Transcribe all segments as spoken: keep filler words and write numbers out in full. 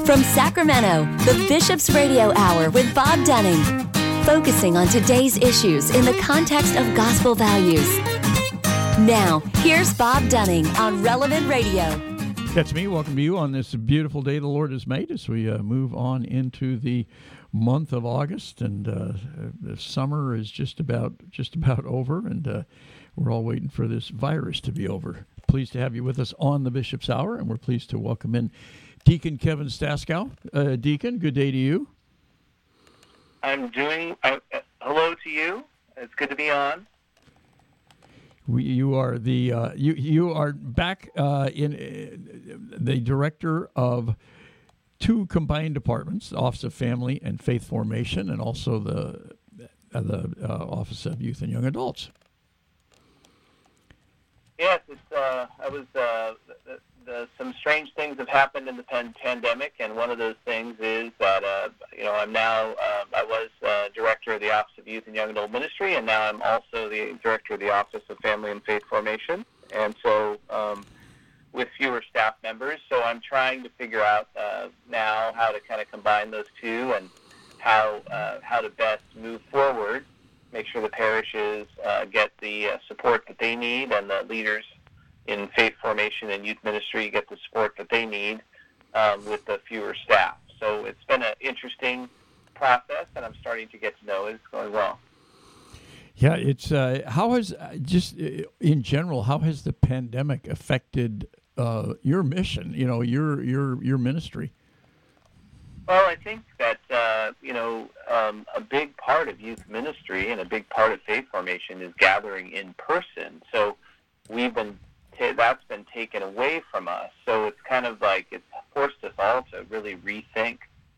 From Sacramento, the Bishop's Radio Hour with Bob Dunning, focusing on today's issues in the context of gospel values. Now, here's Bob Dunning on Relevant Radio. That's me. Welcome to you on this beautiful day the Lord has made as we uh, move on into the month of August, and uh, the summer is just about just about over, and uh, we're all waiting for this virus to be over. Pleased to have you with us on the Bishop's Hour, and we're pleased to welcome in Deacon Kevin Staskow. Uh, Deacon, good day to you. I'm doing, uh, hello to you. It's good to be on. We, you are the uh, you you are back uh, in uh, the director of two combined departments, the Office of Family and Faith Formation, and also the uh, the uh, Office of Youth and Young Adults. Yes, it's, uh, I was. Uh, the, the, some strange things have happened in the pan- pandemic, and one of those things is that uh, you know I'm now. Uh, I was uh, director of the Office of Youth and Young Adult Ministry, and now I'm also the director of the Office of Family and Faith Formation. And so, um, with fewer staff members, so I'm trying to figure out uh, now how to kind of combine those two and how uh, how to best move forward. Make sure the parishes uh, get the uh, support that they need, and the leaders in faith formation and youth ministry get the support that they need um, with the fewer staff. So it's been an interesting process, and I'm starting to get to know it. It's going well. Yeah, it's uh, how has uh, just uh, in general, how has the pandemic affected uh, your mission? You know, your your your ministry. Well, I think that, uh, you know, um, a big part of youth ministry and a big part of faith formation is gathering in person. So we've been, t- that's been taken away from us. So it's kind of like it's forced us all to really rethink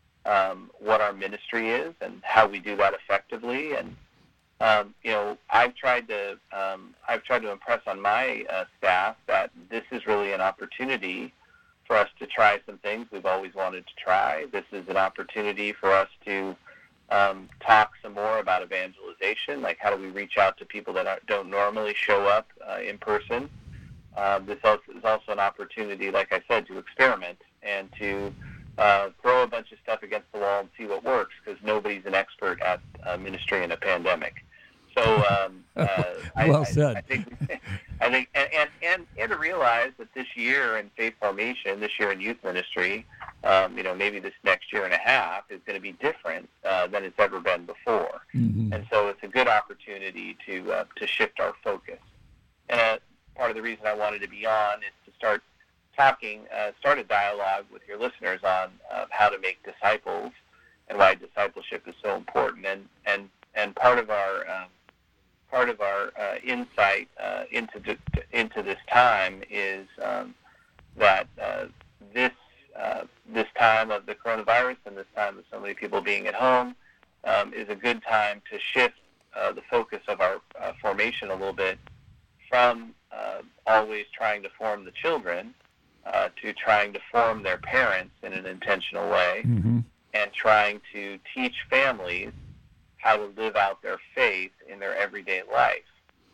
um, what our ministry is and how we do that effectively. And, um, you know, I've tried to, um, I've tried to impress on my uh, staff that this is really an opportunity for us to try some things we've always wanted to try. This is an opportunity for us to um, talk some more about evangelization, like how do we reach out to people that are, don't normally show up uh, in person. Uh, this also is also an opportunity, like I said, to experiment and to uh, throw a bunch of stuff against the wall and see what works, because nobody's an expert at uh, ministry in a pandemic. So um, uh, well I, said. I, I think, I think, and, and, and, and to realize that this year in faith formation, this year in youth ministry, um, you know, maybe this next year and a half is going to be different uh, than it's ever been before. Mm-hmm. And so it's a good opportunity to uh, to shift our focus. And uh, part of the reason I wanted to be on is to start talking, uh, start a dialogue with your listeners on uh, how to make disciples and why discipleship is so important. And and and part of our um, Part of our uh, insight uh, into the, into this time is um, that uh, this uh, this time of the coronavirus and this time of so many people being at home um, is a good time to shift uh, the focus of our uh, formation a little bit from uh, always trying to form the children uh, to trying to form their parents in an intentional way, mm-hmm. and trying to teach families how to live out their faith in their everyday life,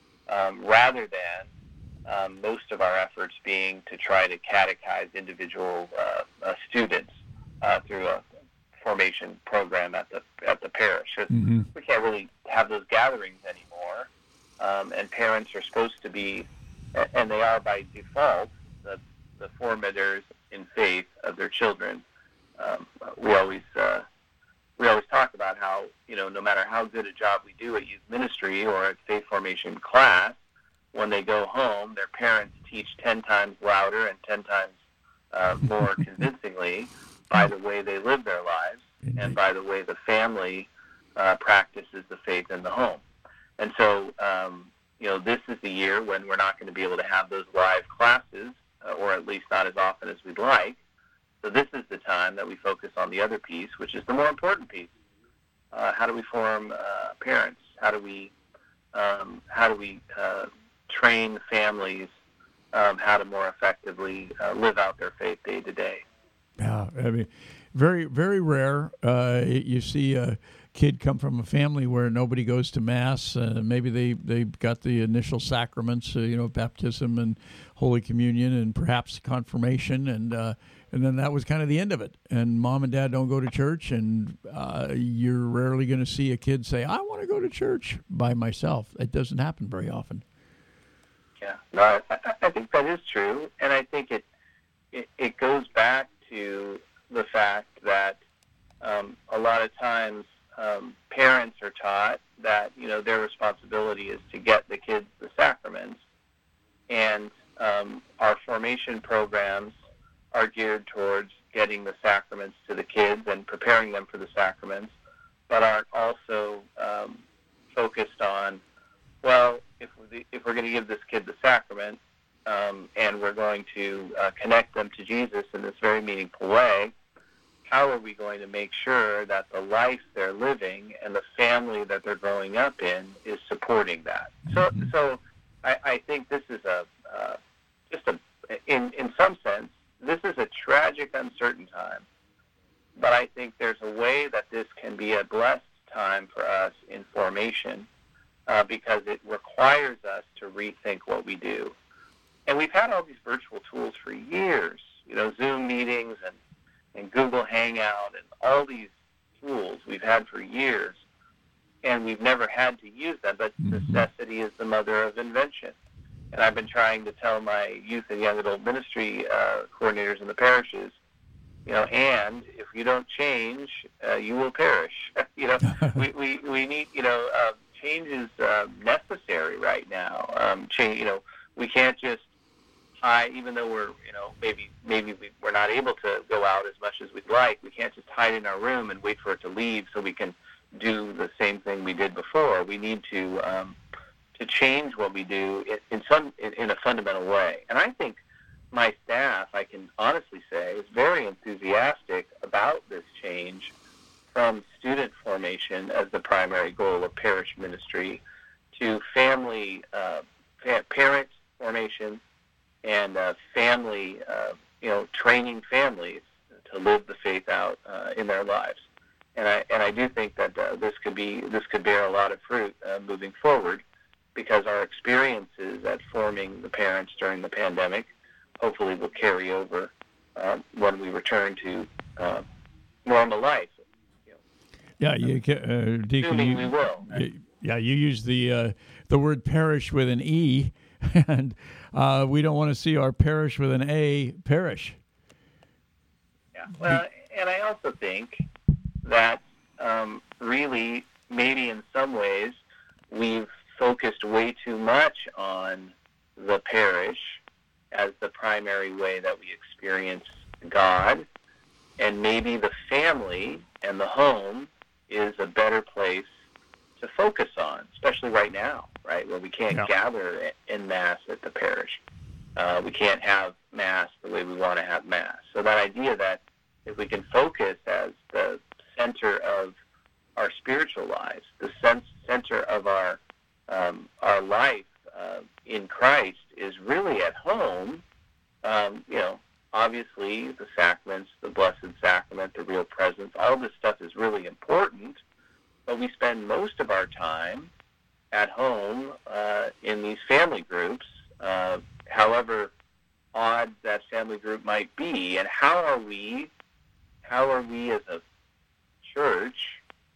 um, rather than um, most of our efforts being to try to catechize individual uh, uh, students uh, through a formation program at the at the parish. Mm-hmm. We can't really have those gatherings anymore, um, and parents are supposed to be, and they are by default, the, the formators in faith of their children. Um, we always... Uh, We always talk about how, you know, no matter how good a job we do at youth ministry or at faith formation class, when they go home, their parents teach ten times louder and ten times uh, more convincingly by the way they live their lives and by the way the family uh, practices the faith in the home. And so, um, you know, this is the year when we're not going to be able to have those live classes, uh, or at least not as often as we'd like. So this is the time that we focus on the other piece, which is the more important piece. Uh, how do we form uh, parents? How do we um, how do we uh, train families um, how to more effectively uh, live out their faith day to day? Yeah, I mean, very very rare. Uh, you see uh, kid come from a family where nobody goes to Mass. Uh, maybe they, they got the initial sacraments, uh, you know, baptism and Holy Communion and perhaps confirmation, and uh, and then that was kind of the end of it. And mom and dad don't go to church, and uh, you're rarely going to see a kid say, I want to go to church by myself. It doesn't happen very often. Yeah, no, I, I think that is true, and I think it, it, it goes back to the fact that um, a lot of times um, parents are taught that, you know, their responsibility is to get the kids the sacraments, and um, our formation programs are geared towards getting the sacraments to the kids and preparing them for the sacraments, but aren't also um, focused on, well, if we're, if we're going to give this kid the sacrament um, and we're going to uh, connect them to Jesus in this very meaningful way, how are we going to make sure that the life they're living and the family that they're growing up in is supporting that? So, so I, I think this is a uh, just a in in some sense, this is a tragic, uncertain time, but I think there's a way that this can be a blessed time for us in formation uh, because it requires us to rethink what we do. And we've had all these virtual tools for years, you know, Zoom meetings and, and Google Hangout and all these tools we've had for years, and we've never had to use them, but mm-hmm. necessity is the mother of invention. And I've been trying to tell my youth and young adult ministry uh, coordinators in the parishes, you know, and if you don't change, uh, you will perish. you know, we, we, we need, you know, uh, change is uh, necessary right now. Um, change, you know, we can't just hide, even though we're, you know, maybe maybe we, we're not able to go out as much as we'd like. We can't just hide in our room and wait for it to leave so we can do the same thing we did before. We need to um, to change what we do in, in some in, in a fundamental way. And I think my staff, I can honestly say, is very enthusiastic about this change from student formation as the primary goal of parish ministry to family, uh, fa- parent formation and uh, family, uh, you know, training families to live the faith out uh, in their lives. And I and I do think that uh, this could be this could bear a lot of fruit uh, moving forward, because our experiences at forming the parents during the pandemic hopefully will carry over uh, when we return to uh, normal life. You know, yeah, you can, uh, Deacon, you, we will. You, yeah, you use the uh, the word parish with an E, and uh, we don't want to see our parish with an A perish. Yeah, well, and I also think that um, really, maybe in some ways, we've focused way too much on the parish as the primary way that we experience God, and maybe the family and the home is a better place to focus on, especially right now, right, where we can't yeah. gather in Mass at the parish. Uh, we can't have Mass the way we want to have Mass. So that idea that if we can focus as the center of our spiritual lives, the sense, center of our um, our life uh, in Christ is really at home. Um, you know, obviously the sacraments, the Blessed Sacrament, the Real Presence, all this stuff is really important, but we spend most of our time at home uh, in these family groups, uh, however odd that family group might be. And how are we, how are we as a church,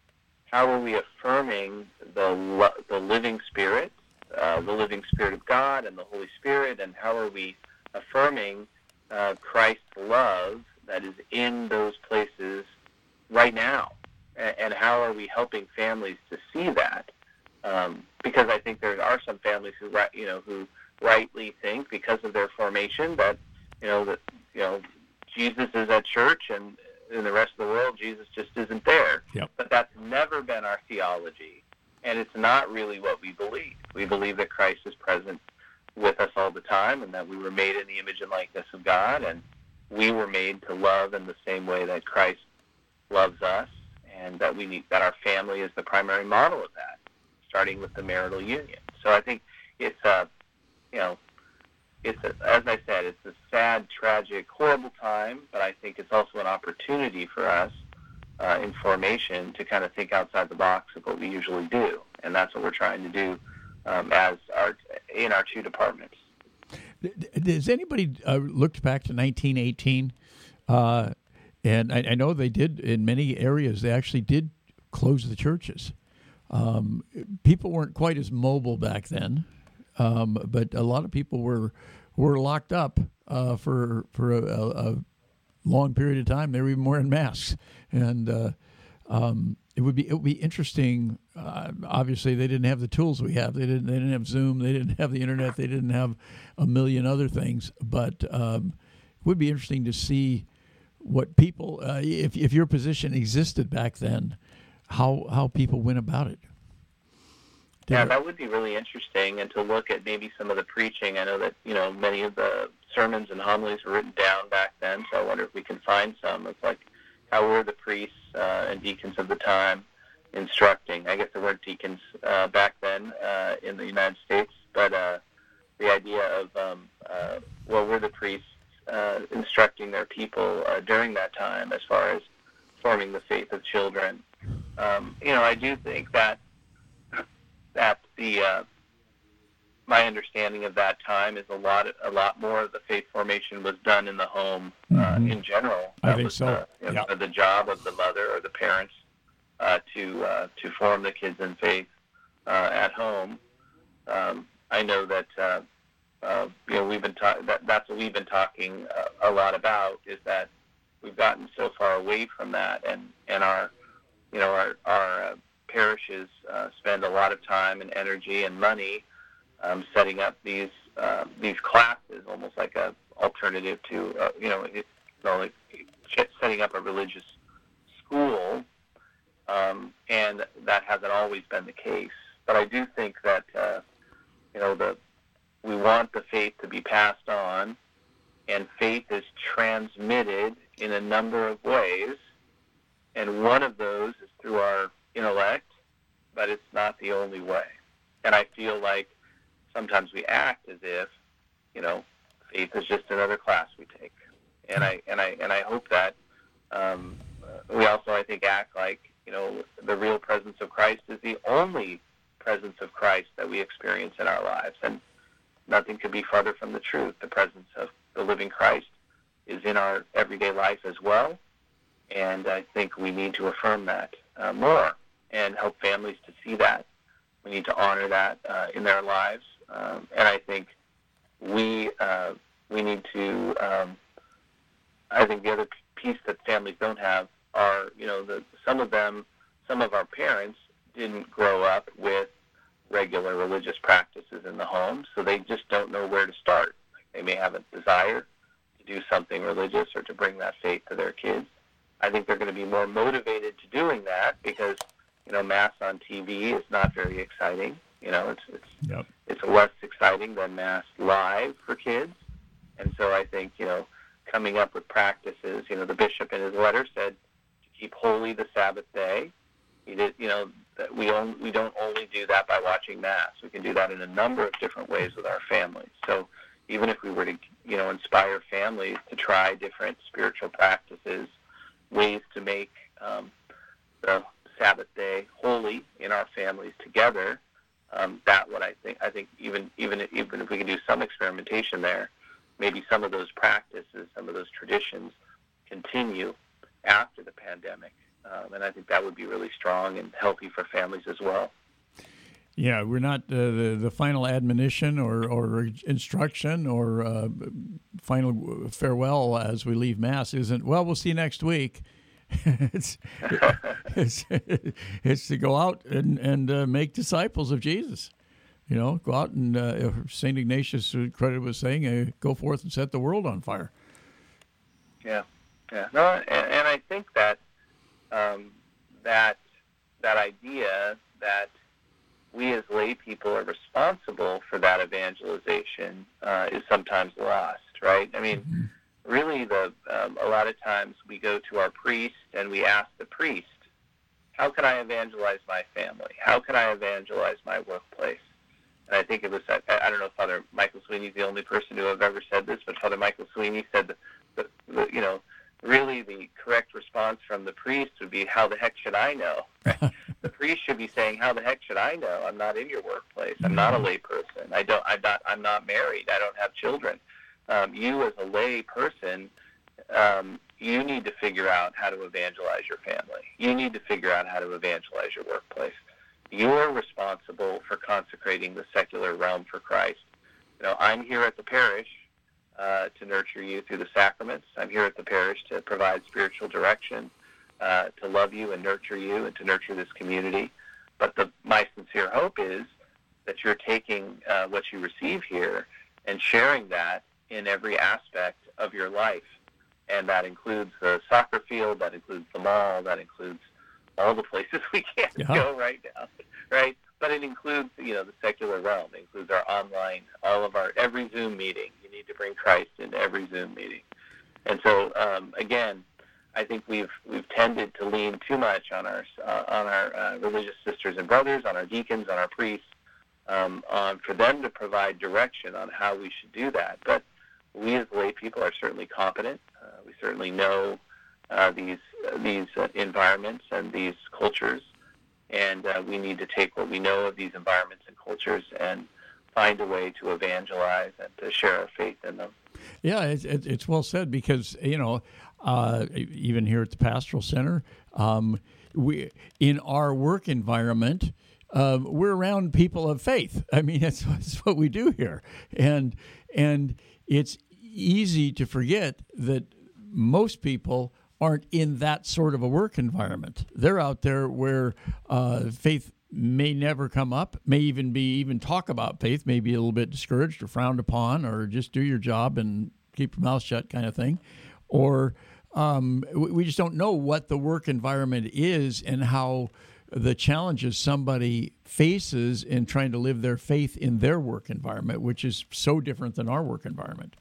how are we affirming the the living Spirit, uh, the living Spirit of God and the Holy Spirit, and how are we affirming uh, Christ's love that is in those places right now? And, and how are we helping families to see that? Um, because I think there are some families who, you know, who rightly think, because of their formation, that you know that you know Jesus is at church, and in the rest of the world, Jesus just isn't there. Yep. But that's never been our theology, and it's not really what we believe. We believe that Christ is present with us all the time, and that we were made in the image and likeness of God, and we were made to love in the same way that Christ loves us, and that we need that our family is the primary model of that, starting with the marital union. So I think it's a, you know, it's a, as I said, it's a sad, tragic, horrible time, but I think it's also an opportunity for us uh, in formation to kind of think outside the box of what we usually do, and that's what we're trying to do um, as our in our two departments. Has anybody uh, looked back to nineteen eighteen? Uh, and I, I know they did in many areas. They actually did close the churches. Um, people weren't quite as mobile back then, um, but a lot of people were were locked up uh, for for a, a long period of time. They were even wearing masks, and uh, um, it would be it would be interesting. Uh, obviously, they didn't have the tools we have. They didn't they didn't have Zoom. They didn't have the internet. They didn't have a million other things. But um, it would be interesting to see what people, uh, if if your position existed back then, how how people went about it. Did yeah, it? That would be really interesting, and to look at maybe some of the preaching. I know that, you know, many of the sermons and homilies were written down back then, so I wonder if we can find some. It's like, how were the priests uh, and deacons of the time instructing? I guess there weren't deacons uh, back then uh, in the United States, but uh, the idea of, um, uh, well, were the priests uh, instructing their people uh, during that time as far as forming the faith of children? Um, you know, I do think that that the uh, my understanding of that time is a lot a lot more of the faith formation was done in the home uh, Mm-hmm. in general. I That think was so. The, you know, Yeah. the job of the mother or the parents uh, to uh, to form the kids in faith uh, at home. Um, I know that uh, uh, you know we've been ta- that that's what we've been talking uh, a lot about, is that we've gotten so far away from that, and and our you know our our uh, parishes uh, spend a lot of time and energy and money um, setting up these uh, these classes, almost like a alternative to uh, you know, it, you know like setting up a religious school, um, and that hasn't always been the case. But I do think that uh, you know the we want the faith to be passed on, and faith is transmitted in a number of ways, and one of those is through our intellect, but it's not the only way. And I feel like sometimes we act as if, you know, faith is just another class we take. And I and I and I hope that um, we also, I think, act like, you know, the real presence of Christ is the only presence of Christ that we experience in our lives. And nothing could be farther from the truth. The presence of the living Christ is in our everyday life as well. And I think we need to affirm that uh, more and help families to see that. We need to honor that uh, in their lives. Um, and I think we uh, we need to, um, I think the other piece that families don't have are, you know, the, some of them, some of our parents didn't grow up with regular religious practices in the home, so they just don't know where to start. Like, they may have a desire to do something religious or to bring that faith to their kids. I think they're going to be more motivated to doing that because, you know, Mass on T V is not very exciting. You know, it's it's Yep. it's less exciting than Mass live for kids. And so I think, you know, coming up with practices, you know, the bishop in his letter said to keep holy the Sabbath day. He did, you know, that we only, we don't only do that by watching Mass. We can do that in a number of different ways with our families. So even if we were to, you know, inspire families to try different spiritual practices, ways to make um, the Sabbath day holy in our families together, um, that what I think. I think even even if, even if we can do some experimentation there, maybe some of those practices, some of those traditions, continue after the pandemic, um, and I think that would be really strong and healthy for families as well. Yeah, we're not uh, the the final admonition or, or instruction or uh, final farewell as we leave Mass isn't, well, we'll see you next week. it's, it's it's to go out and and uh, make disciples of Jesus. You know, go out and uh, Saint Ignatius credit was saying, uh, go forth and set the world on fire. Yeah, yeah. No, and, and I think that um, that that idea that we as lay people are responsible for that evangelization uh, is sometimes lost, right? I mean, mm-hmm. really, the um, a lot of times we go to our priest and we ask the priest, how can I evangelize my family? How can I evangelize my workplace? And I think it was, I, I don't know if Father Michael Sweeney is the only person who have ever said this, but Father Michael Sweeney said that, the, the, you know, really the correct response from the priest would be, how the heck should I know? Right? The priest should be saying, how the heck should I know? I'm not in your workplace. I'm not a lay person. I don't, I'm not, I'm not married. I don't have children. Um, you as a lay person, um, you need to figure out how to evangelize your family. You need to figure out how to evangelize your workplace. You're responsible for consecrating the secular realm for Christ. You know, I'm here at the parish uh, to nurture you through the sacraments. I'm here at the parish to provide spiritual direction, uh, to love you and nurture you and to nurture this community. But the, my sincere hope is that you're taking uh, what you receive here and sharing that in every aspect of your life. And that includes the soccer field, that includes the mall, that includes all the places we can't yeah. go right now, right? But it includes, you know, the secular realm. It includes our online, all of our, every Zoom meeting. You need to bring Christ into every Zoom meeting. And so, um, again, I think we've we've tended to lean too much on our uh, on our uh, religious sisters and brothers, on our deacons, on our priests, um, on for them to provide direction on how we should do that. But we as lay people are certainly competent. Uh, we certainly know uh, these uh, these uh, environments and these cultures, and uh, we need to take what we know of these environments and cultures and find a way to evangelize and to share our faith in them. Yeah, it's, it's well said, because, you know, uh, even here at the Pastoral Center, um, we in our work environment, uh, we're around people of faith. I mean, that's, that's what we do here, and and it's easy to forget that most people aren't in that sort of a work environment. They're out there where uh, faith may never come up, may even be even talk about faith, may be a little bit discouraged or frowned upon, or just do your job and keep your mouth shut kind of thing. Or um, we just don't know what the work environment is and how the challenges somebody faces in trying to live their faith in their work environment, which is so different than our work environment.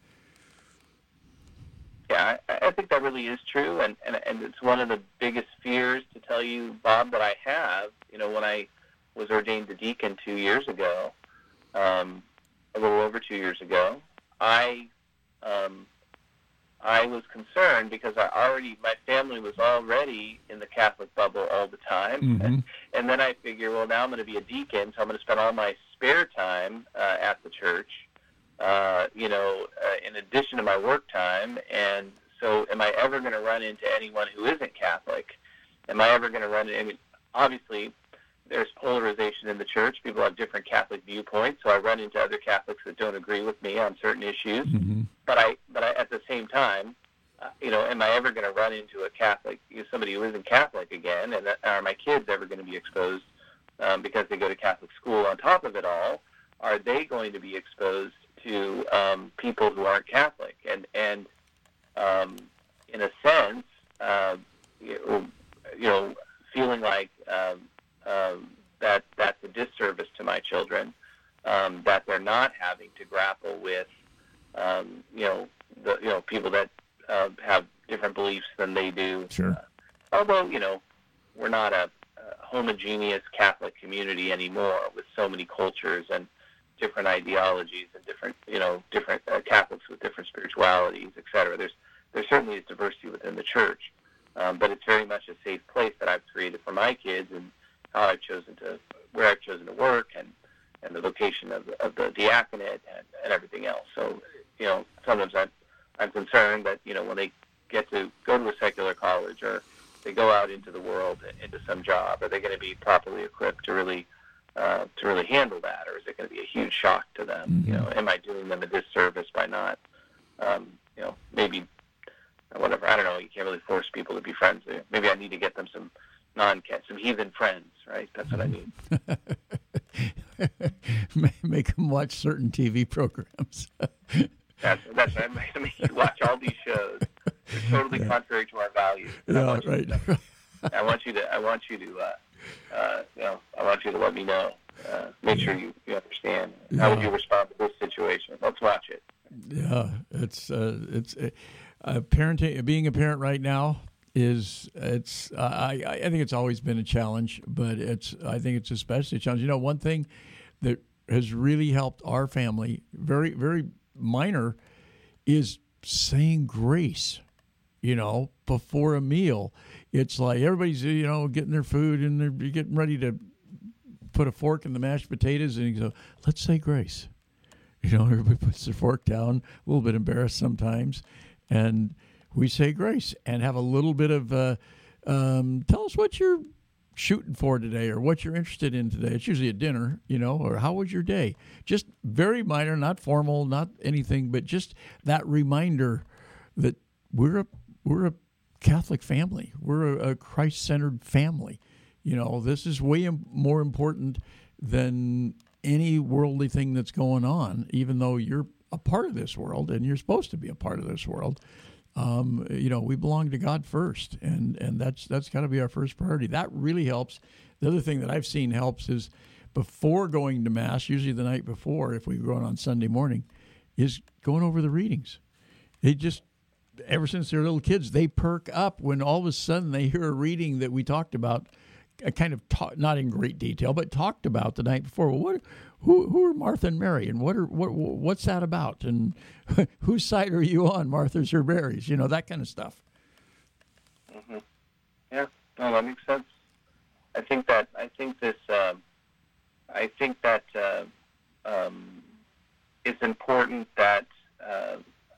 Yeah, I, I think that really is true, and, and, and it's one of the biggest fears, to tell you, Bob, that I have. You know, when I was ordained a deacon two years ago, um, a little over two years ago, I um, I was concerned because I already, my family was already in the Catholic bubble all the time, mm-hmm. and, and then I figure, well, now I'm going to be a deacon, so I'm going to spend all my spare time uh, at the church, uh, you know, uh, in addition to my work time, and so am I ever going to run into anyone who isn't Catholic? Am I ever going to run into, I mean, obviously, there's polarization in the church. People have different Catholic viewpoints, so I run into other Catholics that don't agree with me on certain issues. Mm-hmm. But I, but I, at the same time, uh, you know, am I ever going to run into a Catholic, you know, somebody who isn't Catholic again? And are my kids ever going to be exposed um, because they go to Catholic school? On top of it all, are they going to be exposed to um, people who aren't Catholic? And and um, in a sense, uh, you know, you know, feeling like um, Um, that that's a disservice to my children, um, that they're not having to grapple with, um, you know, the you know people that uh, have different beliefs than they do. Sure. Uh, although you know, we're not a, a homogeneous Catholic community anymore, with so many cultures and different ideologies and different you know different uh, Catholics with different spiritualities, et cetera. There's there certainly is diversity within the church, um, but it's very much a safe place that I've created for my kids, and how I've chosen to, where I've chosen to work, and, and the location of, of the diaconate and, and everything else. So, you know, sometimes I'm, I'm concerned that, you know, when they get to go to a secular college or they go out into the world, into some job, are they going to be properly equipped to really, uh, to really handle that? Or is it going to be a huge shock to them? Mm-hmm. You know, am I doing them a disservice by not, um, you know, maybe, whatever, I don't know, you can't really force people to be friends. Maybe I need to get them some non-cat, some heathen friends, right? That's what I mean. Make them watch certain T V programs. that's that's right. I make you watch all these shows. They're totally yeah. contrary to our values. Yeah, right. To, I want you to. I want you to. Uh, uh, you know, I want you to let me know. Uh, make yeah. sure you, you understand. Yeah. How would you respond to this situation? Let's watch it. Yeah, it's uh, it's uh, parenting. Being a parent right now is it's uh, I I think it's always been a challenge, but it's I think it's especially a challenge. You know, one thing that has really helped our family, very very minor, is saying grace. you know, before a meal. It's like everybody's, you know, getting their food and they're getting ready to put a fork in the mashed potatoes, and you go, let's say grace. You know, everybody puts their fork down, a little bit embarrassed sometimes, and we say grace and have a little bit of, uh, um, tell us what you're shooting for today or what you're interested in today. It's usually a dinner, you know, or how was your day? Just very minor, not formal, not anything, but just that reminder that we're a, we're a Catholic family. We're a, a Christ-centered family. You know, this is way im- more important than any worldly thing that's going on, even though you're a part of this world and you're supposed to be a part of this world. Um, you know, we belong to God first, and, and that's that's got to be our first priority. That really helps. The other thing that I've seen helps is before going to Mass, usually the night before, if we go on Sunday morning, is going over the readings. They just, ever since they're little kids, they perk up when all of a sudden they hear a reading that we talked about, kind of ta- not in great detail, but talked about the night before. Well, what, who, who are Martha and Mary, and what are what, what's that about, and whose side are you on, Martha's or Mary's? You know, that kind of stuff. Mm-hmm. Yeah, no, that makes sense. I think that I think this. Uh, I think that uh, um, it's important that uh,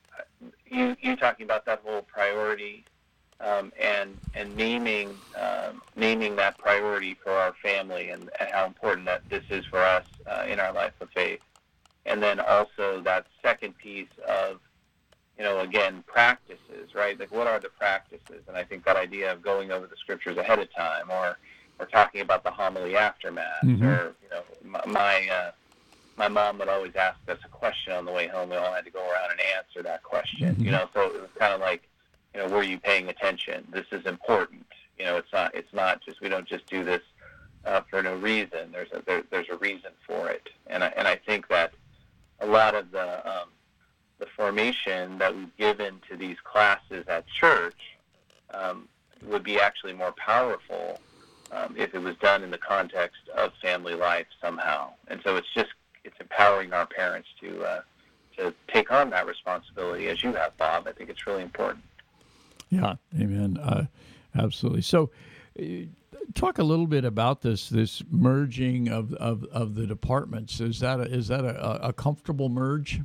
you you talking about that whole priority. Um, and and naming um, naming that priority for our family, and, and how important that this is for us uh, in our life of faith, and then also that second piece of, you know, again, practices, right? Like, what are the practices? And I think that idea of going over the scriptures ahead of time, or or talking about the homily after Mass, mm-hmm. or you know, my my, uh, my mom would always ask us a question on the way home. We all had to go around and answer that question, mm-hmm. you know. So it was kind of like, you know, were you paying attention? This is important. You know, it's not. It's not just. We don't just do this uh, for no reason. There's a there, there's a reason for it, and I, and I think that a lot of the um, the formation that we've given to these classes at church um, would be actually more powerful um, if it was done in the context of family life somehow. And so it's just it's empowering our parents to uh, to take on that responsibility, as you have, Bob. I think it's really important. Yeah, amen. Uh, absolutely. So, uh, talk a little bit about this this merging of, of, of the departments. Is that a, is that a, a comfortable merge?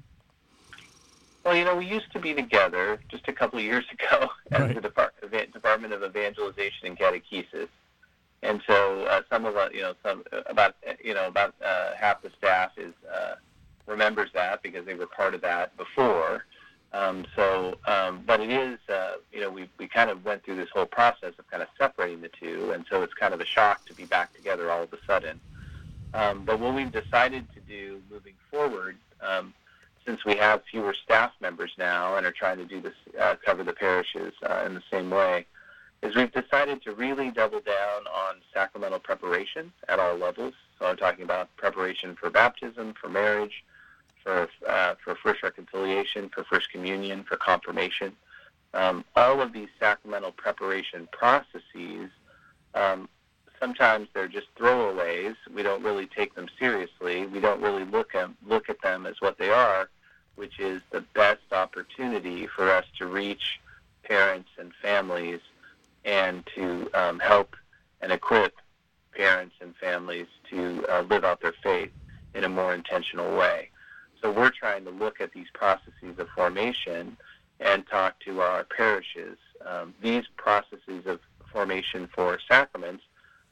Well, you know, we used to be together just a couple of years ago as right. the Depart- Department of Evangelization and Catechesis, and so uh, some of us, you know, some about you know about uh, half the staff is uh, remembers that because they were part of that before. Um, so, um, but it is, uh, you know, we we kind of went through this whole process of kind of separating the two, and so it's kind of a shock to be back together all of a sudden. Um, but what we've decided to do moving forward, um, since we have fewer staff members now and are trying to do this, uh, cover the parishes uh, in the same way, is we've decided to really double down on sacramental preparation at all levels. So I'm talking about preparation for baptism, for marriage, for uh, for First Reconciliation, for First Communion, for Confirmation. Um, all of these sacramental preparation processes, um, sometimes they're just throwaways. We don't really take them seriously. We don't really look at, look at them as what they are, which is the best opportunity for us to reach parents and families and to um, help and equip parents and families to uh, live out their faith in a more intentional way. So we're trying to look at these processes of formation and talk to our parishes. Um, these processes of formation for sacraments,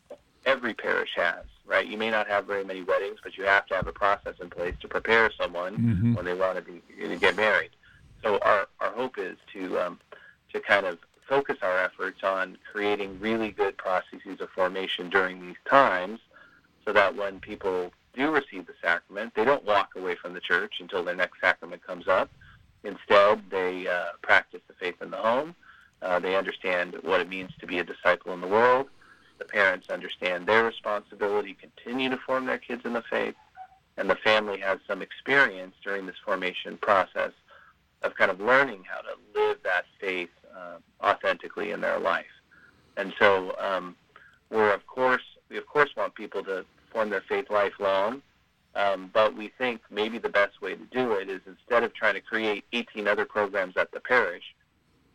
every parish has, right? You may not have very many weddings, but you have to have a process in place to prepare someone mm-hmm. when they want to, be, to get married. So our, our hope is to um, to kind of focus our efforts on creating really good processes of formation during these times, so that when people do receive the sacrament, they don't walk away from the church until their next sacrament comes up. Instead, they uh, practice the faith in the home. Uh, they understand what it means to be a disciple in the world. The parents understand their responsibility, continue to form their kids in the faith, and the family has some experience during this formation process of kind of learning how to live that faith uh, authentically in their life. And so um, we're, of course, we of course want people to form their faith lifelong, um, but we think maybe the best way to do it is, instead of trying to create eighteen other programs at the parish,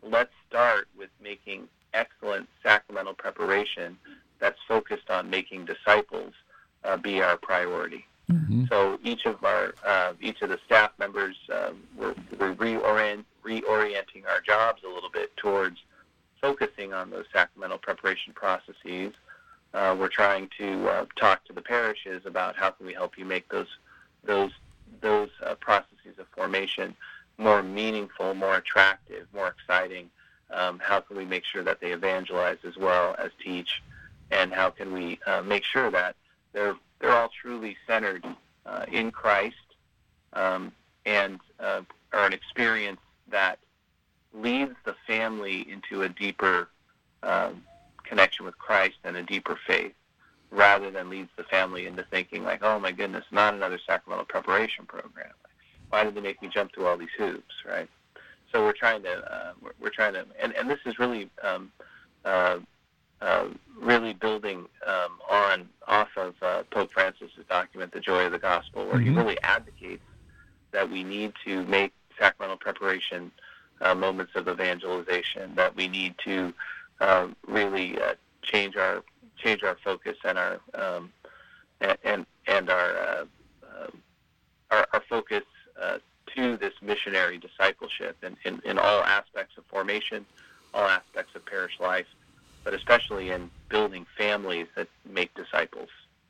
let's start with making excellent sacramental preparation that's focused on making disciples uh, be our priority. Mm-hmm. So each of our uh, each of the staff members, um, we're, we're reorient, reorienting our jobs a little bit towards focusing on those sacramental preparation processes. Uh, we're trying to uh, talk to the parishes about how can we help you make those those those uh, processes of formation more meaningful, more attractive, more exciting. Um, how can we make sure that they evangelize as well as teach, and how can we uh, make sure that they're they're all truly centered uh, in Christ um, and uh, are an experience that leads the family into a deeper um, connection with Christ and a deeper faith, rather than leads the family into thinking like, oh my goodness, not another sacramental preparation program. Why did they make me jump through all these hoops, right? So we're trying to, uh, we're, we're trying to, and, and this is really, um, uh, uh, really building um, on off of uh, Pope Francis's document, The Joy of the Gospel, where mm-hmm. he really advocates that we need to make sacramental preparation uh, moments of evangelization, that we need to uh, really uh, change our change our focus and our um, and and our uh, uh, our, our focus uh, to this missionary discipleship in, in, in all aspects of formation, all aspects of parish life, but especially in building families that make disciples.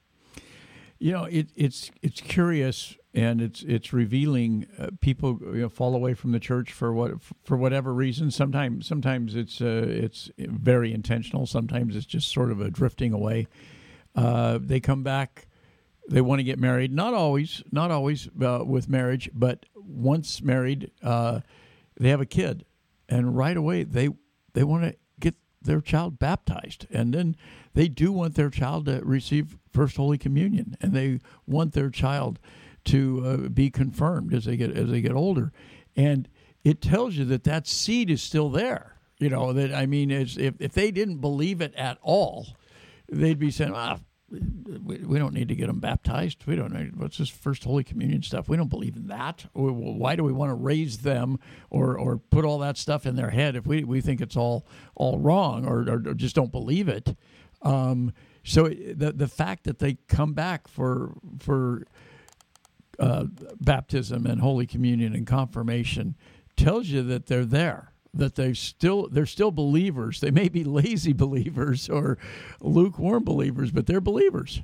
You know, it, it's it's curious and it's it's revealing. Uh, people you know, fall away from the church for what for whatever reason. Sometimes sometimes it's uh, it's very intentional. Sometimes it's just sort of a drifting away. Uh, they come back. They want to get married. Not always, not always uh, with marriage, but once married, uh, they have a kid, and right away they they want to get their child baptized, and then they do want their child to receive First Holy Communion, and they want their child to uh, be confirmed as they get as they get older, and it tells you that that seed is still there. You know that I mean, it's, if if they didn't believe it at all, they'd be saying, "Ah, we, we don't need to get them baptized. We don't need what's this First Holy Communion stuff. We don't believe in that. Why do we want to raise them or or put all that stuff in their head if we, we think it's all all wrong or, or, or just don't believe it?" Um, so the the fact that they come back for for uh, baptism and Holy Communion and confirmation tells you that they're there, that they still they're still believers. They may be lazy believers or lukewarm believers, but they're believers.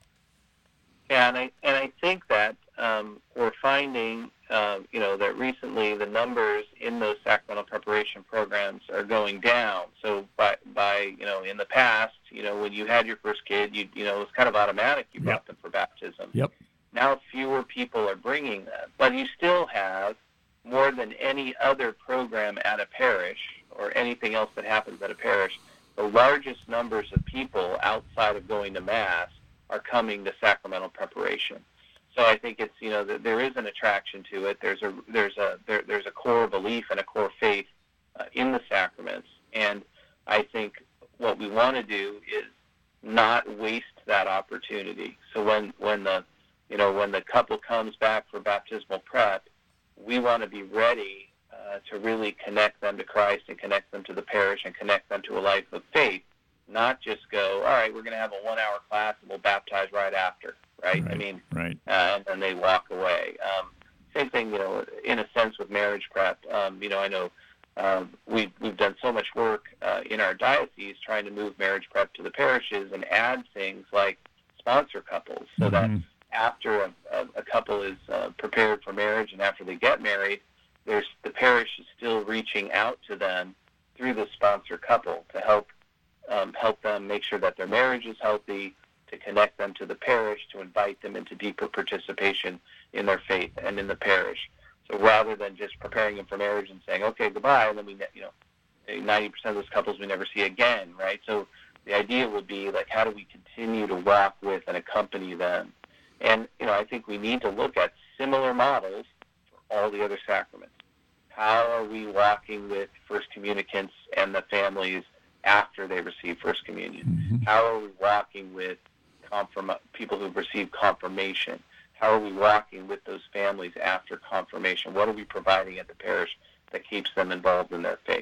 Yeah, and I and I think that um, we're finding, uh, you know, that recently the numbers in those sacramental preparation programs are going down. So by by you know, in the past, you know, when you had your first kid, you you know, it was kind of automatic. You brought yep. them for baptism. Yep. Now fewer people are bringing that, but you still have more than any other program at a parish or anything else that happens at a parish. The largest numbers of people outside of going to Mass are coming to sacramental preparation. So I think it's, you know, there is an attraction to it. There's a there's a there, there's a core belief and a core faith uh, in the sacraments, and I think what we want to do is not waste that opportunity. So when when the you know when the couple comes back for baptismal prep, we want to be ready uh, to really connect them to Christ and connect them to the parish and connect them to a life of faith. Not just go, all right, we're going to have a one-hour class and we'll baptize right after, right? right I mean, right. Uh, and then they walk away. Um, same thing, you know, in a sense with marriage prep. Um, you know, I know um, we've, we've done so much work uh, in our diocese trying to move marriage prep to the parishes and add things like sponsor couples so mm-hmm. that after a, a, a couple is uh, prepared for marriage and after they get married, there's the parish is still reaching out to them through the sponsor couple to help Um, help them make sure that their marriage is healthy, to connect them to the parish, to invite them into deeper participation in their faith and in the parish. So rather than just preparing them for marriage and saying, okay, goodbye, and then we, you know, ninety percent of those couples we never see again, right? So the idea would be, like, how do we continue to walk with and accompany them? And, you know, I think we need to look at similar models for all the other sacraments. How are we walking with first communicants and the families after they receive First Communion? Mm-hmm. How are we walking with confirm- people who've received confirmation? How are we walking with those families after confirmation? What are we providing at the parish that keeps them involved in their faith?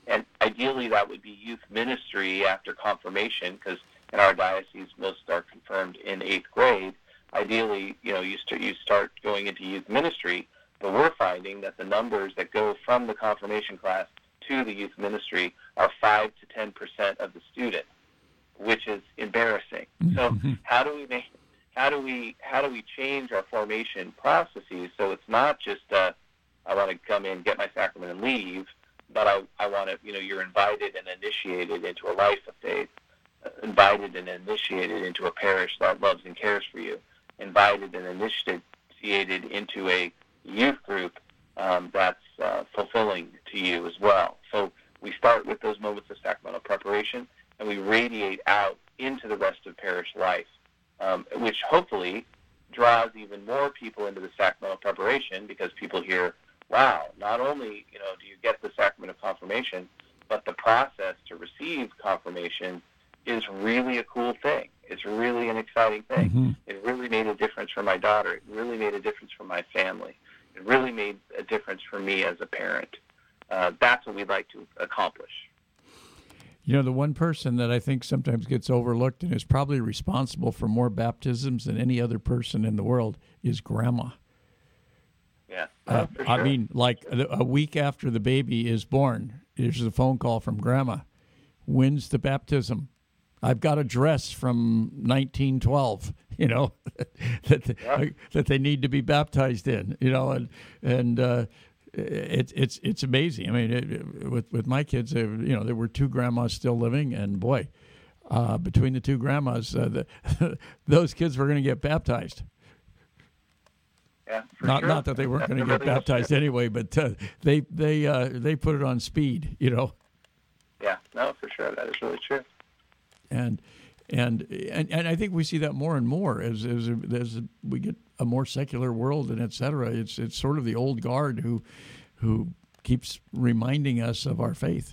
and ideally that would be youth ministry after confirmation, because in our diocese most are confirmed in eighth grade. Ideally, you know, you start, you start going into youth ministry, but we're finding that the numbers that go from the confirmation class to the youth ministry are five to ten percent of the students, which is embarrassing. So how do we make, how do we how do we change our formation processes so it's not just uh, I want to come in, get my sacrament, and leave, but I I want to, you know, you're invited and initiated into a life of faith, uh, invited and initiated into a parish that loves and cares for you, invited and initiated into a youth group um, that's uh, fulfilling to you as well. So we start with those moments of sacramental preparation, and we radiate out into the rest of parish life, um, which hopefully draws even more people into the sacramental preparation, because people hear, wow, not only, you know, do you get the sacrament of confirmation, but the process to receive confirmation is really a cool thing. It's really an exciting thing. Mm-hmm. It really made a difference for my daughter. It really made a difference for my family. It really made a difference for me as a parent. Uh, that's what we'd like to accomplish. You know, the one person that I think sometimes gets overlooked and is probably responsible for more baptisms than any other person in the world is Grandma. Yeah, uh, for sure. I mean, like a week after the baby is born, there's a phone call from Grandma. When's the baptism? I've got a dress from nineteen twelve, you know, that the, yeah. that they need to be baptized in, you know, and and uh, it's it's it's amazing. I mean, it, it, with with my kids, they, you know, there were two grandmas still living, and boy, uh, between the two grandmas, uh, the, those kids were going to get baptized. Yeah, for not sure. not that they weren't going to get baptized anyway, but uh, they they uh, they put it on speed, you know. Yeah, no, for sure, that is really true. And, and and and I think we see that more and more as as as we get a more secular world and et cetera. It's it's sort of the old guard who who keeps reminding us of our faith.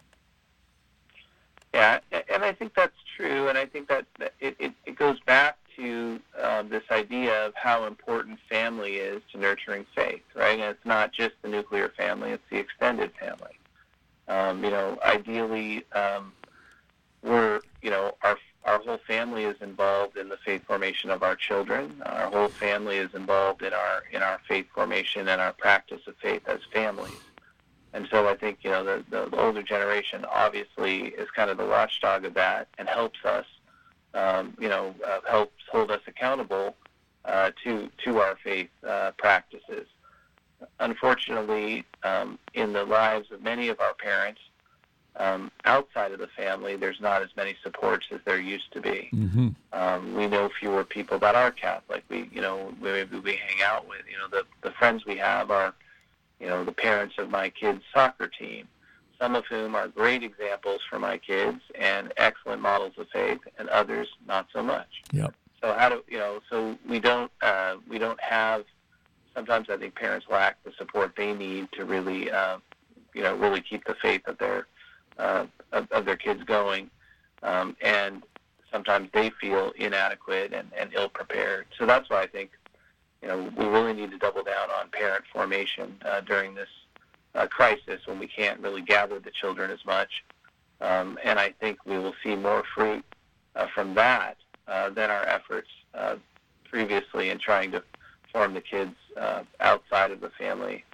Yeah, and I think that's true. And I think that it, it, it goes back to uh, this idea of how important family is to nurturing faith, right? And it's not just the nuclear family; it's the extended family. Um, you know, ideally. Um, We're, you know, our our whole family is involved in the faith formation of our children. Our whole family is involved in our in our faith formation and our practice of faith as families. And so I think, you know, the, the older generation obviously is kind of the watchdog of that and helps us, um, you know, uh, helps hold us accountable uh, to to our faith uh, practices. Unfortunately, um, in the lives of many of our parents, Um, outside of the family, there's not as many supports as there used to be. Mm-hmm. Um, we know fewer people that are Catholic. We, you know, maybe we hang out with, you know, the, the friends we have are, you know, the parents of my kids' soccer team, some of whom are great examples for my kids and excellent models of faith, and others not so much. Yep. So how do, you know, so we don't, uh, we don't have, sometimes I think parents lack the support they need to really, uh, you know, really keep the faith of their Uh, of, of their kids going, um, and sometimes they feel inadequate and, and ill-prepared. So that's why I think, you know, we really need to double down on parent formation uh, during this uh, crisis when we can't really gather the children as much. Um, and I think we will see more fruit uh, from that uh, than our efforts uh, previously in trying to form the kids uh, outside of the family.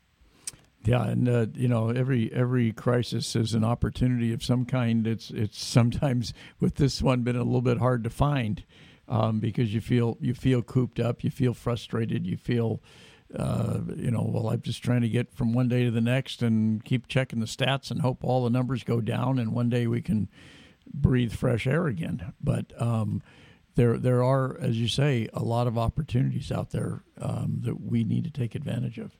Yeah, and uh, you know, every every crisis is an opportunity of some kind. It's it's sometimes with this one been a little bit hard to find um, because you feel you feel cooped up, you feel frustrated, you feel uh, you know, well, I'm just trying to get from one day to the next and keep checking the stats and hope all the numbers go down and one day we can breathe fresh air again. But um, there there are, as you say, a lot of opportunities out there um, that we need to take advantage of.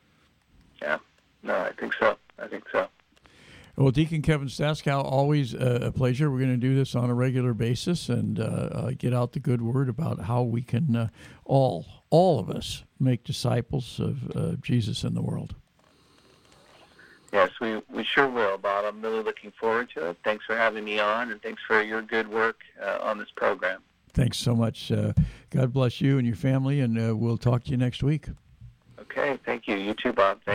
Yeah. No, I think so. I think so. Well, Deacon Kevin Staskow, always a pleasure. We're going to do this on a regular basis and uh, uh, get out the good word about how we can uh, all, all of us, make disciples of uh, Jesus in the world. Yes, we, we sure will, Bob. I'm really looking forward to it. Thanks for having me on, and thanks for your good work uh, on this program. Thanks so much. Uh, God bless you and your family, and uh, we'll talk to you next week. Okay, thank you. You too, Bob. Thanks.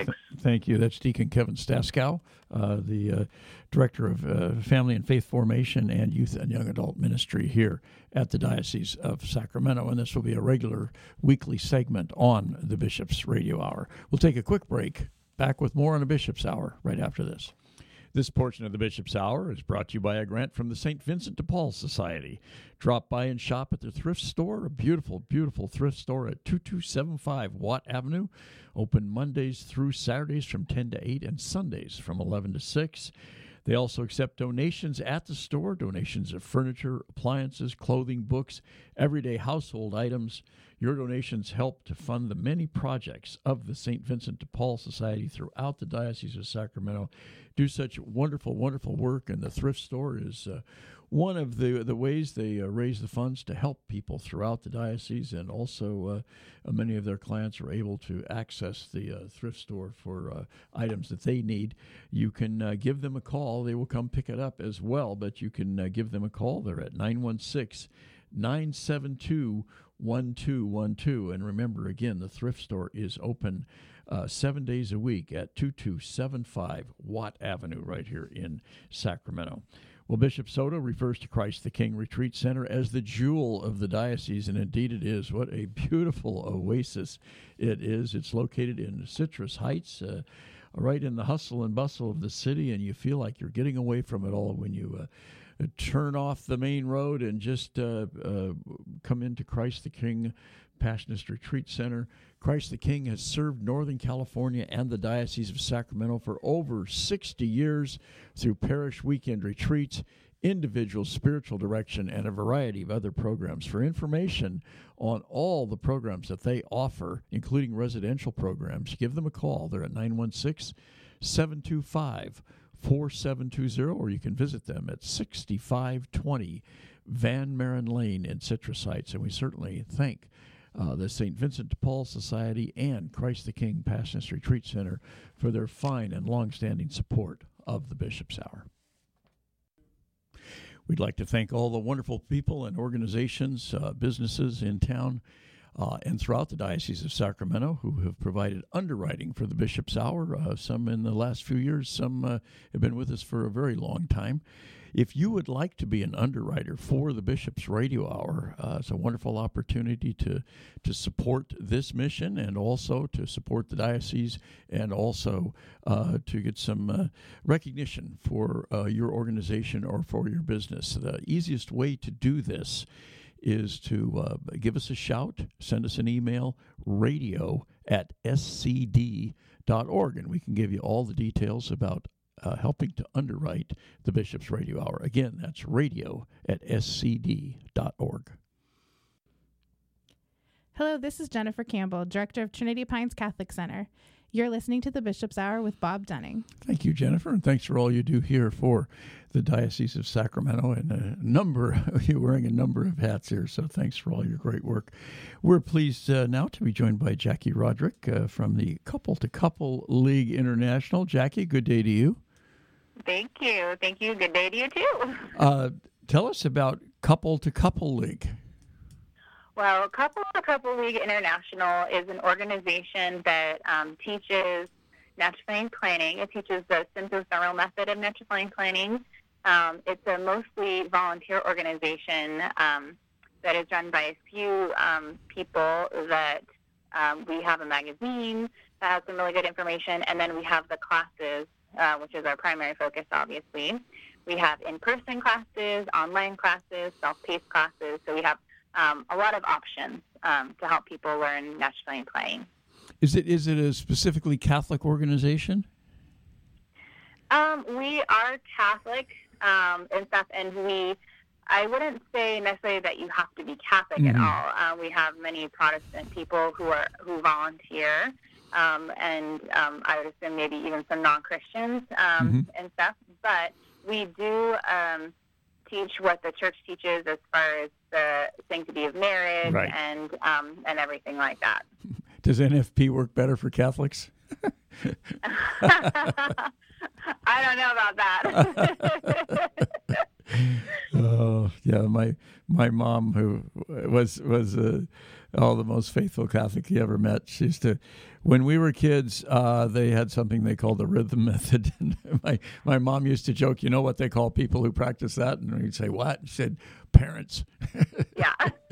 Thank you. That's Deacon Kevin Staskow, uh, the uh, Director of uh, Family and Faith Formation and Youth and Young Adult Ministry here at the Diocese of Sacramento. And this will be a regular weekly segment on the Bishop's Radio Hour. We'll take a quick break. Back with more on the Bishop's Hour right after this. This portion of the Bishop's Hour is brought to you by a grant from the Saint Vincent de Paul Society. Drop by and shop at their thrift store, a beautiful, beautiful thrift store at two two seven five Watt Avenue. Open Mondays through Saturdays from ten to eight and Sundays from eleven to six. They also accept donations at the store, donations of furniture, appliances, clothing, books, everyday household items. Your donations help to fund the many projects of the Saint Vincent de Paul Society throughout the Diocese of Sacramento. Do such wonderful, wonderful work, and the thrift store is uh, one of the, the ways they uh, raise the funds to help people throughout the diocese, and also uh, many of their clients are able to access the uh, thrift store for uh, items that they need. You can uh, give them a call. They will come pick it up as well, but you can uh, give them a call. They're at nine one six, nine seven two, one two one two. And remember, again, the thrift store is open Uh, seven days a week at two two seven five Watt Avenue right here in Sacramento. Well, Bishop Soto refers to Christ the King Retreat Center as the jewel of the diocese, and indeed it is. What a beautiful oasis it is. It's located in Citrus Heights, uh, right in the hustle and bustle of the city, and you feel like you're getting away from it all when you uh, turn off the main road and just uh, uh, come into Christ the King Passionist Retreat Center. Christ the King has served Northern California and the Diocese of Sacramento for over sixty years through parish weekend retreats, individual spiritual direction, and a variety of other programs. For information on all the programs that they offer, including residential programs, give them a call. They're at nine one six, seven two five, four seven two zero, or you can visit them at sixty-five twenty Van Maren Lane in Citrus Heights. And we certainly thank Uh, the Saint Vincent de Paul Society and Christ the King Passionist Retreat Center for their fine and long-standing support of the Bishop's Hour. We'd like to thank all the wonderful people and organizations, uh, businesses in town uh, and throughout the Diocese of Sacramento who have provided underwriting for the Bishop's Hour, uh, some in the last few years, some uh, have been with us for a very long time. If you would like to be an underwriter for the Bishop's Radio Hour, uh, it's a wonderful opportunity to to support this mission and also to support the diocese and also uh, to get some uh, recognition for uh, your organization or for your business. The easiest way to do this is to uh, give us a shout, send us an email, radio at s c d dot org, and we can give you all the details about Uh, helping to underwrite the Bishop's Radio Hour. Again, that's radio at s c d dot org. Hello, this is Jennifer Campbell, Director of Trinity Pines Catholic Center. You're listening to the Bishop's Hour with Bob Dunning. Thank you, Jennifer, and thanks for all you do here for the Diocese of Sacramento, and a number, you're wearing a number of hats here, so thanks for all your great work. We're pleased uh, now to be joined by Jackie Roderick uh, from the Couple to Couple League International. Jackie, good day to you. Thank you. Thank you. Good day to you, too. Uh, tell us about Couple to Couple League. Well, Couple to Couple League International is an organization that um, teaches natural planning planning. It teaches the symptothermal method of natural planning planning. Um, it's a mostly volunteer organization um, that is run by a few um, people that um, we have a magazine that has some really good information, and then we have the classes, Uh, which is our primary focus, obviously. We have in-person classes, online classes, self-paced classes. So we have um, a lot of options um, to help people learn natural playing. Is it is it a specifically Catholic organization? Um, we are Catholic um, and stuff, and we, I wouldn't say necessarily that you have to be Catholic mm-hmm. at all. Uh, we have many Protestant people who are who volunteer. Um, and um, I would assume maybe even some non-Christians um, mm-hmm. and stuff. But we do um, teach what the church teaches as far as the sanctity of marriage right. and um, and everything like that. Does N F P work better for Catholics? I don't know about that. Oh yeah, my my mom who was was a oh, the most faithful Catholic you ever met. She used to, when we were kids, uh, they had something they called the rhythm method. And my, my mom used to joke, you know what they call people who practice that? And we'd say, what? She said, parents. Yeah.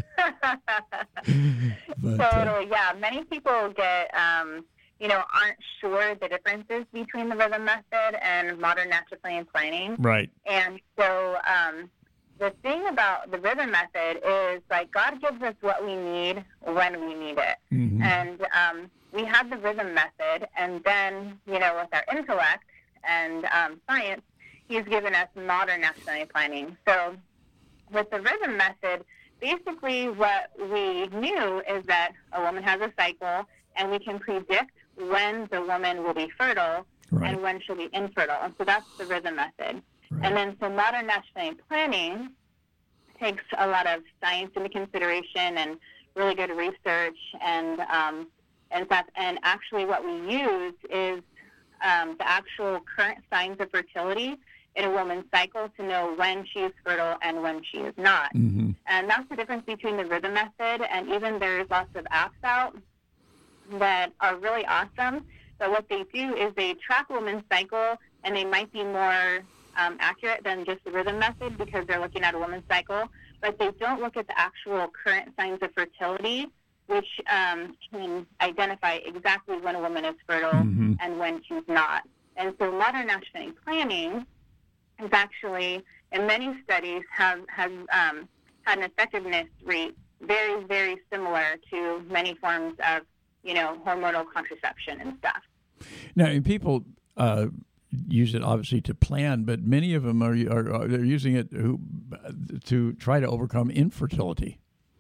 But, totally, uh, yeah. Many people get, um, you know, aren't sure the differences between the rhythm method and modern natural play and planning. right. And so um, the thing about the rhythm method is, like, God gives us what we need when we need it. Mm-hmm. And um, we have the rhythm method, and then, you know, with our intellect and um, science, He's given us modern natural planning. So with the rhythm method, basically what we knew is that a woman has a cycle, and we can predict when the woman will be fertile Right. and when she'll be infertile. And so that's the rhythm method. Right. And then so modern natural planning takes a lot of science into consideration and really good research. And um, and, that, and actually what we use is um, the actual current signs of fertility in a woman's cycle to know when she is fertile and when she is not. Mm-hmm. And that's the difference between the rhythm method, and even there's lots of apps out that are really awesome. But what they do is they track a woman's cycle, and they might be more um, accurate than just the rhythm method because they're looking at a woman's cycle, but they don't look at the actual current signs of fertility, which um, can identify exactly when a woman is fertile Mm-hmm. and when she's not. And so modern natural planning is actually, in many studies, have has um, had an effectiveness rate very, very similar to many forms of, you know, hormonal contraception and stuff. Now, and people uh, use it obviously to plan, but many of them are, are, are they're using it who, to try to overcome infertility.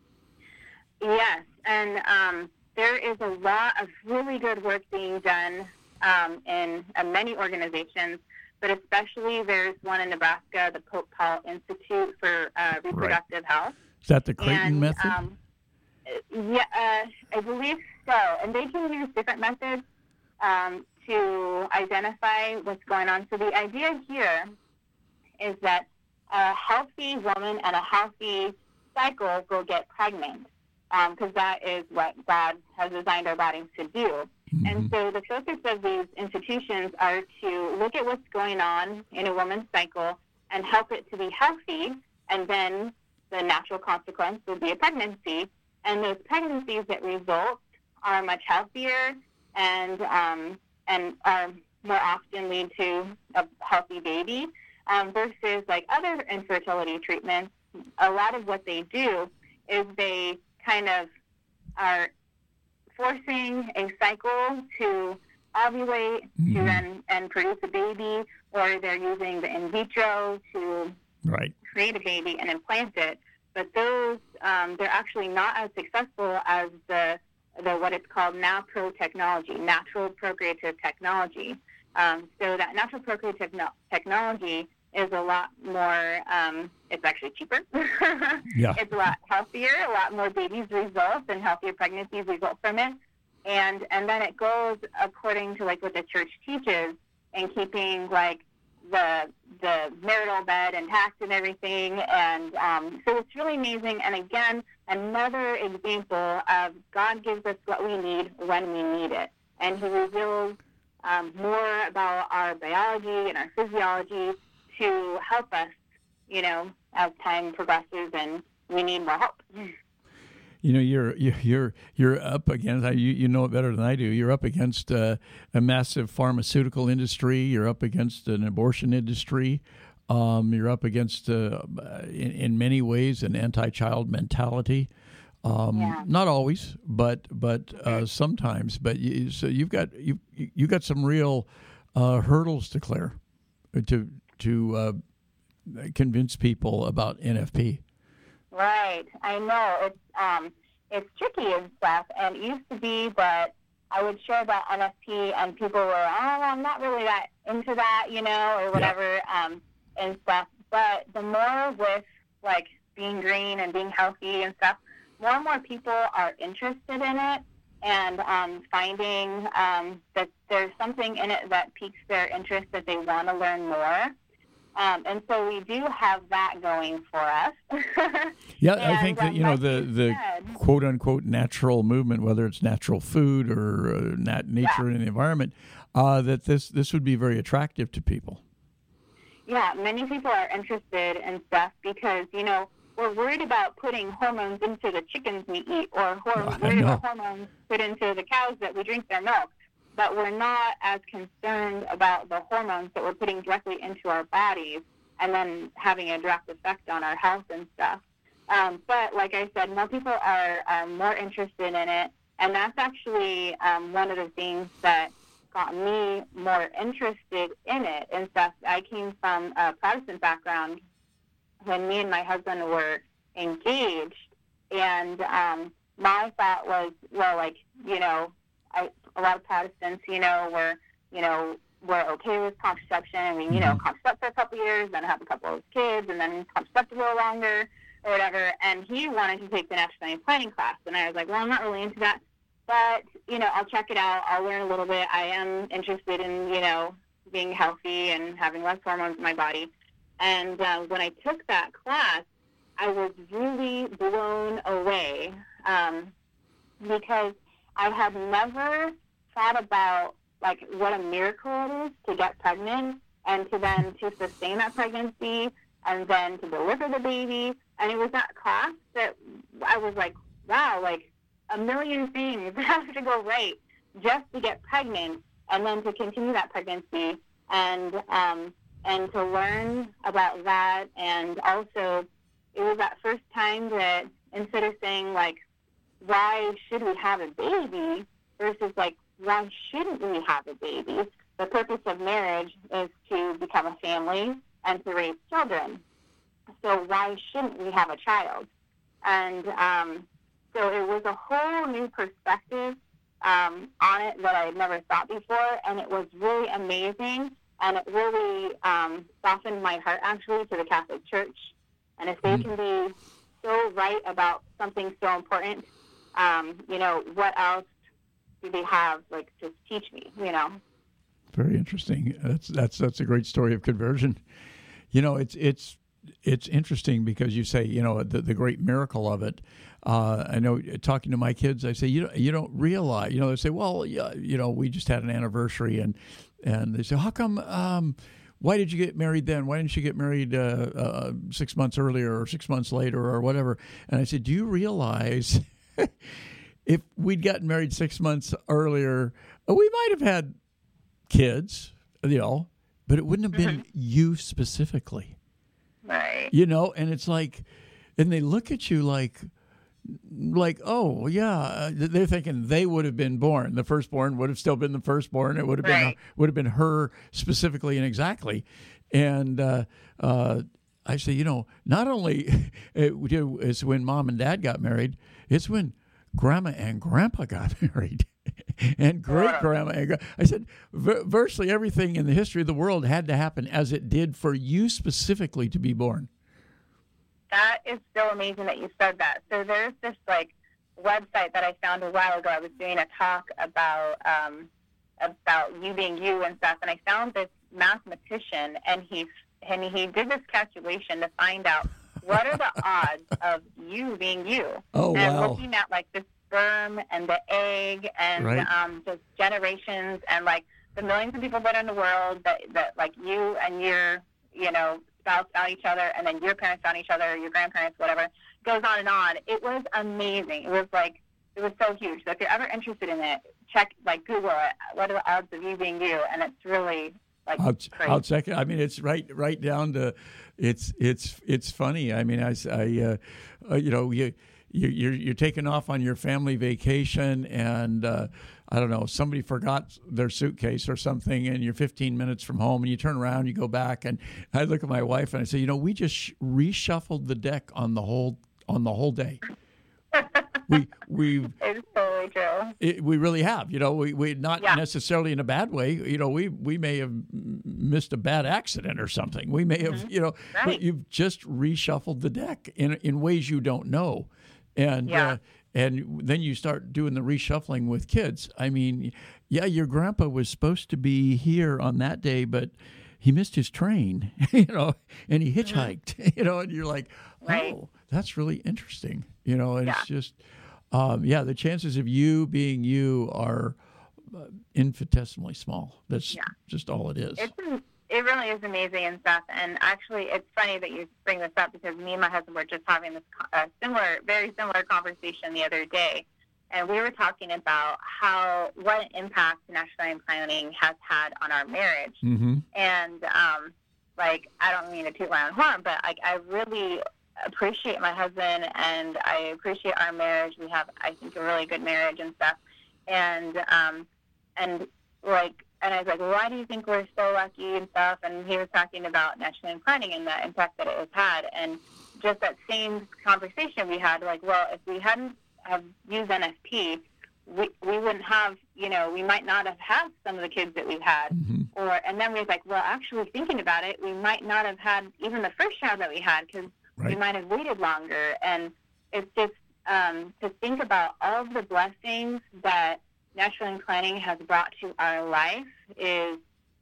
Yes, and um, there is a lot of really good work being done um, in uh, many organizations, but especially there's one in Nebraska, the Pope Paul Institute for uh, Reproductive right. Health. Is that the Creighton and, method? Um, yeah, uh, I believe so. And they can use different methods um, to identify what's going on. So the idea here is that a healthy woman and a healthy cycle will get pregnant, because um, that is what God has designed our bodies to do. Mm-hmm. And so the focus of these institutions are to look at what's going on in a woman's cycle and help it to be healthy, and then the natural consequence will be a pregnancy. And those pregnancies that result are much healthier and um, and are more often lead to a healthy baby um, versus like other infertility treatments. A lot of what they do is they kind of are forcing a cycle to ovulate mm-hmm. to then and produce a baby, or they're using the in vitro to right. create a baby and implant it. But those, um, they're actually not as successful as the, the what it's called NAPRO technology, natural procreative technology. Um, so that natural procreative no- technology is a lot more, um, it's actually cheaper. Yeah. It's a lot healthier, a lot more babies result and healthier pregnancies result from it. And and then it goes according to like what the church teaches, and keeping like the the marital bed intact and everything. And um, so it's really amazing. And again, another example of God gives us what we need when we need it. And He reveals um, more about our biology and our physiology to help us, you know, as time progresses and we need more help. You know, you're you're you're up against. You you know it better than I do. You're up against uh, a massive pharmaceutical industry. You're up against an abortion industry. Um, you're up against, uh, in, in many ways, an anti-child mentality. Um, yeah. Not always, but but uh, sometimes. But you, so you've got you you got some real uh, hurdles to clear to to uh, convince people about N F P. Right, I know it's um it's tricky and stuff, and it used to be that I would share about N F P and people were, oh, I'm not really that into that, you know, or whatever, yeah. um, and stuff. But the more with like being green and being healthy and stuff, more and more people are interested in it and um, finding um, that there's something in it that piques their interest, that they want to learn more. Um, and so we do have that going for us. Yeah, and, I think that, you um, know, the, the quote-unquote natural movement, whether it's natural food or uh, nat- nature yeah. and the environment, uh, that this, this would be very attractive to people. Yeah, many people are interested in stuff because, you know, we're worried about putting hormones into the chickens we eat or hor- worried about hormones put into the cows that we drink their milk. But we're not as concerned about the hormones that we're putting directly into our bodies and then having a direct effect on our health and stuff. Um, but like I said, more people are, are more interested in it. And that's actually um, one of the things that got me more interested in it and stuff. I came from a Protestant background when me and my husband were engaged. And um, my thought was, well, like, you know, I, a lot of Protestants, you know, were, you know, were okay with contraception. I mean, you know, contracept for a couple of years, then have a couple of kids, and then contracept a little longer or whatever. And he wanted to take the natural family planning class. And I was like, well, I'm not really into that. But, you know, I'll check it out. I'll learn a little bit. I am interested in, you know, being healthy and having less hormones in my body. And uh, when I took that class, I was really blown away um, because I had never thought about, like, what a miracle it is to get pregnant and to then to sustain that pregnancy and then to deliver the baby. And it was that class that I was like, wow, like, a million things have to go right just to get pregnant and then to continue that pregnancy and um, and to learn about that. And also, it was that first time that instead of saying, like, why should we have a baby versus, like, why shouldn't we have a baby? The purpose of marriage is to become a family and to raise children. So why shouldn't we have a child? And um, so it was a whole new perspective um, on it that I had never thought before, and it was really amazing, and it really um, softened my heart, actually, to the Catholic Church. And if they can be so right about something so important, um, you know, what else do they have, like, to teach me, you know? Very interesting. That's that's that's a great story of conversion. You know, it's it's it's interesting because you say, you know, the, the great miracle of it. Uh, I know talking to my kids, I say, you don't, you don't realize, you know, they say, well, yeah, you know, we just had an anniversary, and and they say, how come, um, why did you get married then? Why didn't you get married uh, uh, six months earlier or six months later or whatever? And I said, do you realize if we'd gotten married six months earlier, we might have had kids, you know, but it wouldn't have been mm-hmm. you specifically. Right. You know, and it's like, and they look at you like, like, oh, yeah, they're thinking they would have been born. The firstborn would have still been the firstborn. It would have right. been would have been her specifically and exactly. And uh, uh, I say, you know, not only it's when mom and dad got married, it's when grandma and grandpa got married. And great grandma. And I said, virtually everything in the history of the world had to happen as it did for you specifically to be born. That is so amazing that you said that. So there's this, like, website that I found a while ago. I was doing a talk about um, about you being you and stuff, and I found this mathematician, and he and he did this calculation to find out what are the odds of you being you. Oh, and wow. looking at, like, the sperm and the egg and right. um, just generations and, like, the millions of people that are in the world that, that like, you and your, you know, spouse found each other, and then your parents found each other, your grandparents, whatever, goes on and on. It was amazing. It was, like, it was so huge. So if you're ever interested in it, check, like, Google it. What are the odds of you being you? And it's really, like, I'll, crazy. I'll check it. I mean, it's right, right down to, it's, it's, it's funny. I mean, I, I uh, uh, you know, you, you, you're, you're taking off on your family vacation, and uh, I don't know, somebody forgot their suitcase or something, and you're fifteen minutes from home, and you turn around, you go back, and I look at my wife and I say, you know, we just sh- reshuffled the deck on the whole on the whole day. we we it's totally true. It, we really have, you know, we we not yeah. necessarily in a bad way. You know, we we may have missed a bad accident or something. We may have, mm-hmm. you know, right. but you've just reshuffled the deck in in ways you don't know, and. Yeah. Uh, And then you start doing the reshuffling with kids. I mean, yeah, your grandpa was supposed to be here on that day, but he missed his train, you know, and he hitchhiked, mm-hmm. you know, and you're like, oh, right. that's really interesting, you know, and yeah. it's just, um, yeah, the chances of you being you are uh, infinitesimally small. That's yeah. just all it is. It's, it really is amazing and stuff. And actually, it's funny that you bring this up because me and my husband were just having this uh, similar, very similar conversation the other day. And we were talking about how, what an impact national planning has had on our marriage. Mm-hmm. And, um, like, I don't mean to toot my own horn, but like, I really appreciate my husband and I appreciate our marriage. We have, I think, a really good marriage and stuff. And, um, and like, and I was like, well, why do you think we're so lucky and stuff? And he was talking about national planning and the impact that it has had. And just that same conversation we had, like, well, if we hadn't have used N F P, we we wouldn't have, you know, we might not have had some of the kids that we've had. Mm-hmm. Or, and then we was like, well, actually thinking about it, we might not have had even the first child that we had because right. we might have waited longer. And it's just um, to think about all of the blessings that national planning has brought to our life is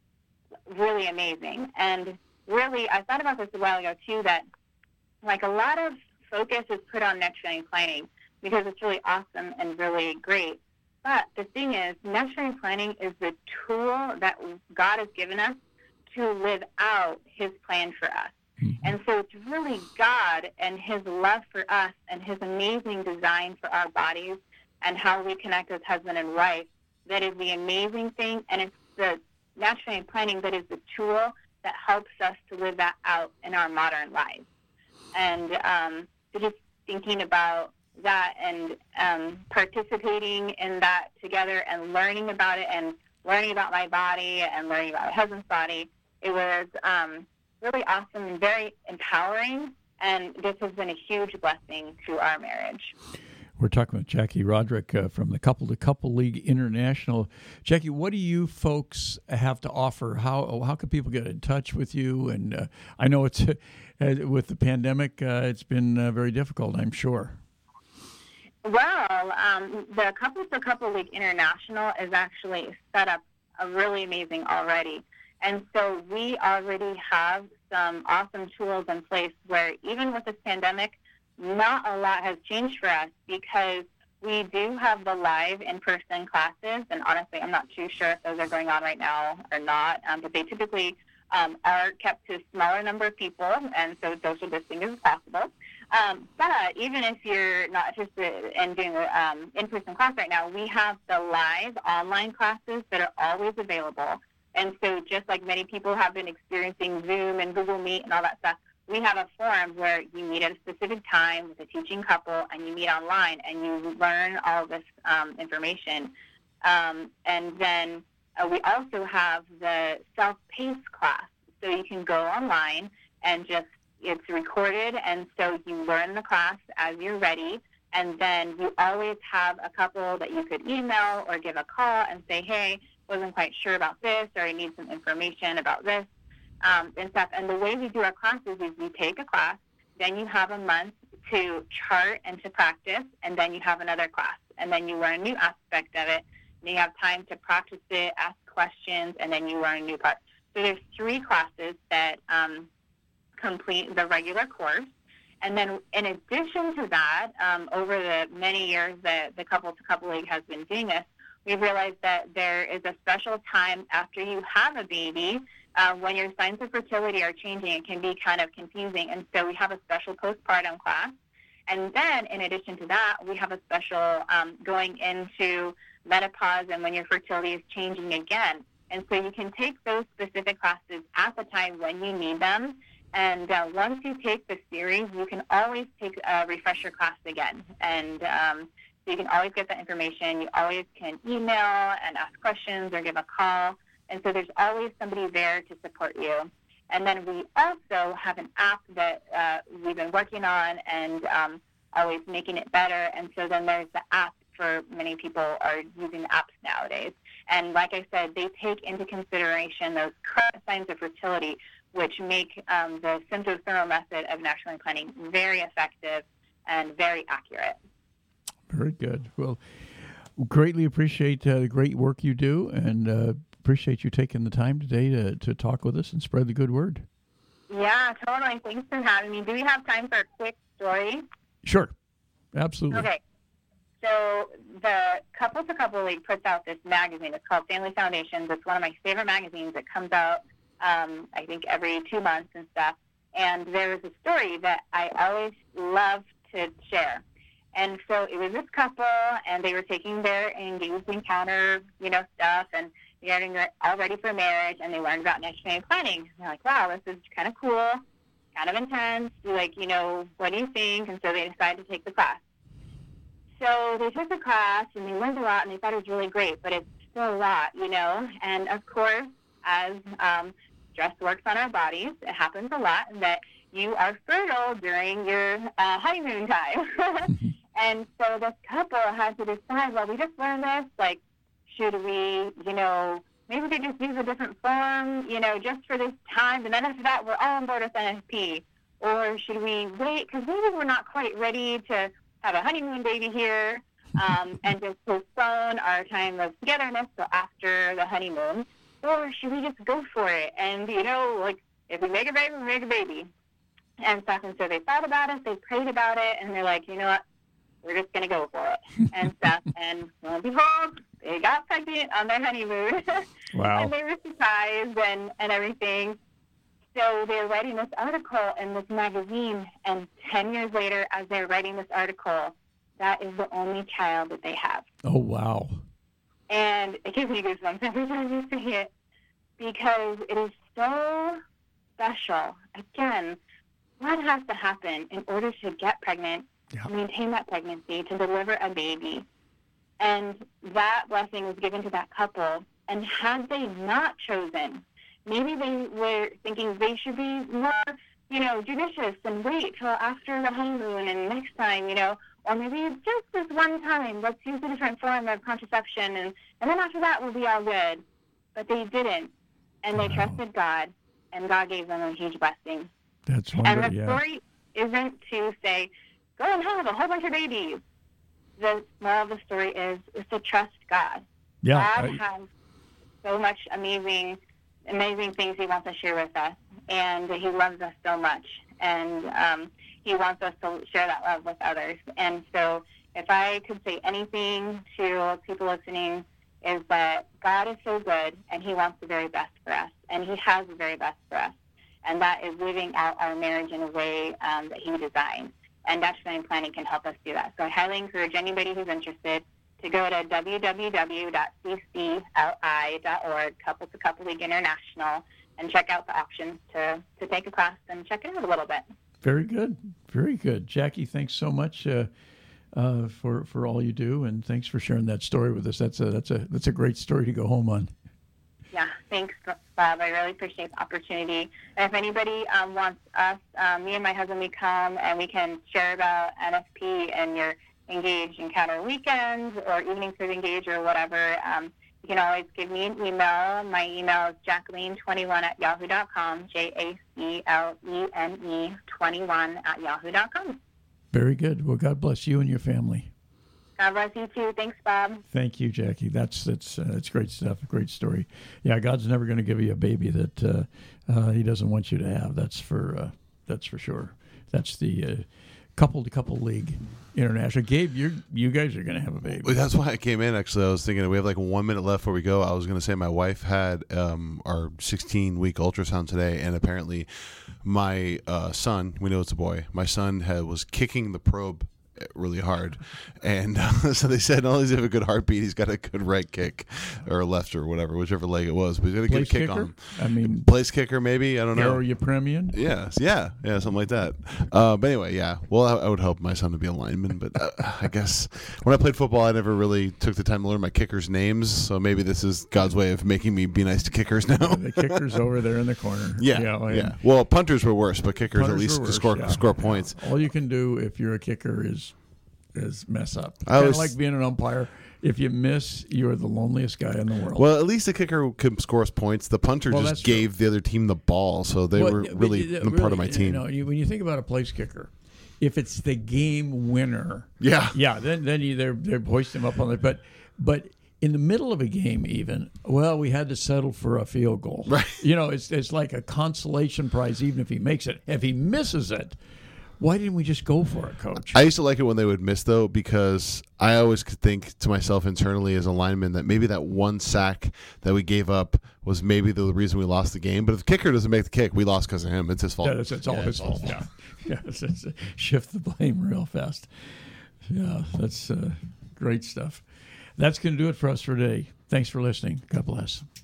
really amazing. And really, I thought about this a while ago too, that like a lot of focus is put on national planning because it's really awesome and really great. But the thing is, national planning is the tool that God has given us to live out his plan for us. Mm-hmm. And so it's really God and his love for us and his amazing design for our bodies and how we connect as husband and wife that is the amazing thing. And it's the national planning that is the tool that helps us to live that out in our modern lives. And um, so just thinking about that and um, participating in that together and learning about it and learning about my body and learning about my husband's body, it was um, really awesome and very empowering. And this has been a huge blessing to our marriage. We're talking with Jackie Roderick uh, from the Couple to Couple League International. Jackie, what do you folks have to offer? How how can people get in touch with you? And uh, I know it's uh, with the pandemic, uh, it's been uh, very difficult, I'm sure. Well, um, the Couple to Couple League International is actually set up uh, really amazing already. And so we already have some awesome tools in place where even with this pandemic, not a lot has changed for us because we do have the live in-person classes. And honestly, I'm not too sure if those are going on right now or not, um, but they typically um, are kept to a smaller number of people, and so social distancing is possible. Um, but even if you're not interested in doing an um, in-person class right now, we have the live online classes that are always available. And so just like many people have been experiencing Zoom and Google Meet and all that stuff, we have a forum where you meet at a specific time with a teaching couple and you meet online and you learn all this um, information. Um, and then uh, we also have the self-paced class. So you can go online and just, it's recorded, and so you learn the class as you're ready. And then you always have a couple that you could email or give a call and say, hey, wasn't quite sure about this, or I need some information about this. Um, and stuff. And the way we do our classes is we take a class, then you have a month to chart and to practice, and then you have another class. And then you learn a new aspect of it, and you have time to practice it, ask questions, and then you learn a new part. So there's three classes that um, complete the regular course. And then in addition to that, um, over the many years that the Couple to Couple League has been doing this, we've realized that there is a special time after you have a baby. Uh, when your signs of fertility are changing, it can be kind of confusing. And so we have a special postpartum class. And then in addition to that, we have a special um, going into menopause and when your fertility is changing again. And so you can take those specific classes at the time when you need them. And uh, once you take the series, you can always take a refresher class again. And um, so you can always get that information. You always can email and ask questions or give a call. And so there's always somebody there to support you. And then we also have an app that uh, we've been working on and um, always making it better. And so then there's the app for many people are using apps nowadays. And like I said, they take into consideration those current signs of fertility, which make um, the symptothermal method of national planning very effective and very accurate. Very good. Well, greatly appreciate uh, the great work you do, and uh, appreciate you taking the time today to, to talk with us and spread the good word. Yeah, totally. Thanks for having me. Do we have time for a quick story? Sure. Absolutely. Okay. So the Couple to Couple League puts out this magazine. It's called Family Foundations. It's one of my favorite magazines. It comes out, um, I think, every two months and stuff. And there was a story that I always love to share. And so it was this couple, and they were taking their engaged encounter, you know, stuff, and getting all ready for marriage, and they learned about next family planning. And they're like, wow, this is kind of cool, kind of intense. Like, you know, what do you think? And so they decided to take the class. So they took the class, and they learned a lot, and they thought it was really great, but it's still a lot, you know. And, of course, as um, stress works on our bodies, it happens a lot that you are fertile during your uh, honeymoon time. And so this couple had to decide, well, we just learned this, like, should we, you know, maybe we could just use a different form, you know, just for this time, and then after that we're all on board with N F P. Or should we wait, because maybe we're not quite ready to have a honeymoon baby here, um, and just postpone our time of togetherness till after the honeymoon. Or should we just go for it? And, you know, like, if we make a baby, we make a baby. And stuff. And so they thought about it, they prayed about it, and they're like, you know what, we're just going to go for it and stuff. And lo and behold, they got pregnant on their honeymoon. Wow. And they were surprised and, and everything. So they were writing this article in this magazine, and ten years later, as they're writing this article, that is the only child that they have. Oh, wow. And it gives me goosebumps every time you see it, because it is so special. Again, what has to happen in order to get pregnant, yeah. to maintain that pregnancy, to deliver a baby? And that blessing was given to that couple. And had they not chosen, maybe they were thinking they should be more, you know, judicious and wait till after the honeymoon and next time, you know, or maybe just this one time, let's use a different form of contraception, and, and then after that we'll be all good. But they didn't, and they wow. trusted God, and God gave them a huge blessing. That's wonderful. And the yeah. story isn't to say, go and have a whole bunch of babies. The moral of the story is, is to trust God. Yeah, God I... has so much amazing, amazing things He wants to share with us, and He loves us so much, and um, He wants us to share that love with others. And so, if I could say anything to people listening, is that God is so good, and He wants the very best for us, and He has the very best for us. And that is living out our marriage in a way um, that He designed. And Dutch Family Planning can help us do that. So I highly encourage anybody who's interested to go to w w w dot c c l i dot org, Couple to Couple League International, and check out the options to, to take a class and check it out a little bit. Very good. Very good. Jackie, thanks so much uh, uh, for, for all you do, and thanks for sharing that story with us. That's a, that's a, that's a great story to go home on. Yeah, thanks, Bob. I really appreciate the opportunity. And if anybody um, wants us, um, me and my husband, we come and we can share about N F P and your Engage Encounter weekends or evenings with Engage or whatever, um, you can always give me an email. My email is jacqueline twenty-one at yahoo dot com, J A C L E N E twenty-one at yahoo dot com. Very good. Well, God bless you and your family. God bless you too. Thanks, Bob. Thank you, Jackie. That's that's uh, that's great stuff. Great story. Yeah, God's never going to give you a baby that uh, uh, He doesn't want you to have. That's for uh, that's for sure. That's the uh, Couple to Couple League International. Gabe, you you guys are going to have a baby. Well, that's why I came in. Actually, I was thinking we have like one minute left before we go. I was going to say my wife had um, our sixteen week ultrasound today, and apparently my uh, son, we know it's a boy, my son had, was kicking the probe really hard, and uh, so they said not only does he have a good heartbeat, he's got a good right kick or left or whatever, whichever leg it was, but he's got a Place good kick kicker? on him. I mean, place kicker maybe, I don't know. Garo Yepremian? Yeah, yeah, yeah, something like that. Uh, but anyway, yeah. Well, I, I would hope my son to be a lineman, but uh, I guess when I played football, I never really took the time to learn my kickers' names. So maybe this is God's way of making me be nice to kickers now. The kickers over there in the corner. Yeah, yeah. Like, yeah. Well, punters were worse, but kickers punters at least were worse, score yeah, score yeah. points. All you can do if you're a kicker is is mess up. I Kind of always, like being an umpire. If you miss, you're the loneliest guy in the world. Well, at least the kicker could score us points. The punter well, just gave true. the other team the ball, so they well, were really, really, really part of my team. You know, you, when you think about a place kicker, if it's the game winner, yeah, yeah, then then you they're they're hoisting him up on it. But but in the middle of a game even, well, we had to settle for a field goal. Right. You know, it's it's like a consolation prize even if he makes it. If he misses it, why didn't we just go for it, Coach? I used to like it when they would miss, though, because I always could think to myself internally as a lineman that maybe that one sack that we gave up was maybe the reason we lost the game. But if the kicker doesn't make the kick, we lost because of him. It's his fault. Yeah, it's, it's all yeah, his fault. Yeah, yeah it's, it's, shift the blame real fast. Yeah, that's uh, great stuff. That's going to do it for us for today. Thanks for listening. God bless.